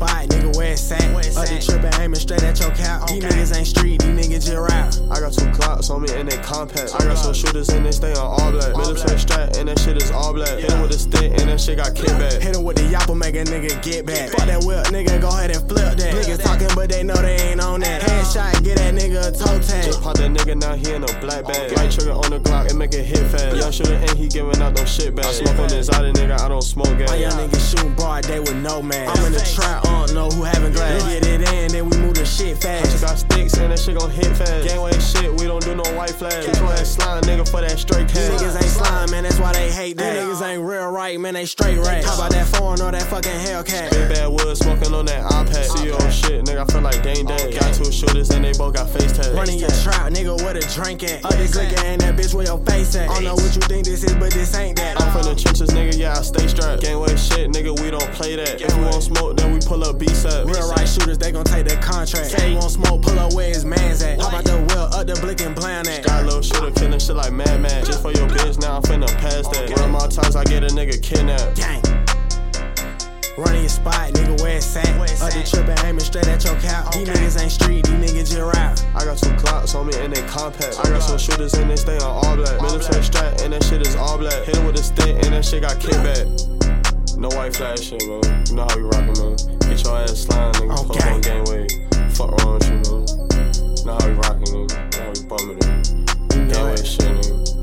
spot, nigga, where it's at. Up the trip and aiming straight at your cap. These niggas ain't street, these niggas just rap. I got 2 clocks on me and they compact. I got some shooters and they stay on all black. Military strap and that shit is all black. Hit him with a stick and that shit got kickback. Hit him with the yapper, make a nigga get back. Fuck that whip, nigga, go ahead and flip that. Niggas talking, but they know they ain't on that. Headshot, get that nigga a toe tag. Just pop that nigga, now he in a black bag. Right trigger on the Glock and make it hit fast. Young shooter ain't he giving out them shit bags. I smoke on this out of nigga, I don't smoke gas. My young niggas shooting broad day with no man. I'm in the trap, I don't know who having glass. Get it in, then we move the shit fast. Just got sticks and that shit gon' hit fast. Gangway shit, we don't do no white flags. Keep your ass slime, nigga, for that straight cash. These niggas ain't slime, man, that's why they hate that. These niggas ain't real right, man, they straight rats. How about that foreign or that fucking Hellcat? Big bad wood smoking on that iPad. CEO shit, nigga, I feel like Dane Dad. Got 2 shooters and they both got face tags. Running your trap, nigga, where the drink at? Up this liquor and that bitch where your face at. I don't know what you think this is, but this ain't that. I'm from the trenches, nigga, yeah, I stay strapped. Gangway shit, nigga, we don't play that. If you want smoke, then we pull up B-set. Real right shooters, they gon' take the contract. Say you want smoke, pull up where his man's at. How about the wheel, up the blick and plan that. Got a little shooter killing shit like Mad Max. Just for your bitch, now I'm finna pass that. One of my times I get a nigga kidnapped. Gang. Running your spot, nigga, where it's at. Up the trip and aiming straight at your cap. These niggas ain't street, these niggas just rap. I got 2 clocks on me and they compact. I got some shooters and they stay on all black. Military strap and that shit is all black. Hit him with a stick and that shit got kickback. No white flag shit, man. You know how we rockin', man. Get your ass slime, nigga. Pull up on Gangway. Fuck wrong with you, man. You know how we rockin', nigga. You know how we bumming, nigga. Gangway shit, nigga.